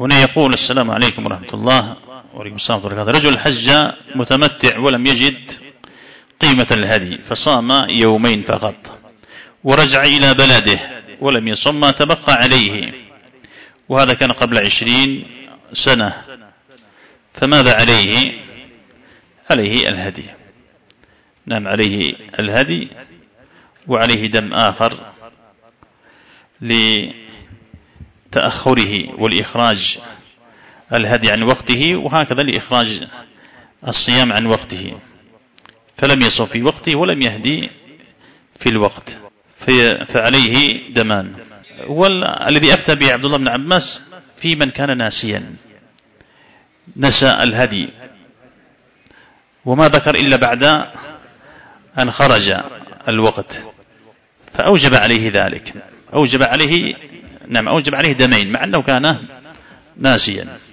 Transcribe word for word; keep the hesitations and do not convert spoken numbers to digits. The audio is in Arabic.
هنا يقول: السلام عليكم ورحمة الله. وعليكم السلام ورحمة الله وبركاته. رجل حج متمتع ولم يجد قيمة الهدي فصام يومين فقط، ورجع إلى بلده ولم يصم ما تبقى عليه، وهذا كان قبل عشرين سنة، فماذا عليه؟ عليه الهدي. نعم، عليه الهدي، وعليه دم آخر لتأخره والإخراج الهدي عن وقته، وهكذا لإخراج الصيام عن وقته، فلم يصم في وقته ولم يهدي في الوقت، فعليه دمان. والذي أفتى به عبد الله بن عباس في من كان ناسيا، نسى الهدي وما ذكر إلا بعد أن خرج الوقت، فأوجب عليه ذلك، أوجب عليه نعم أوجب عليه دمين مع أنه كان ناسيا.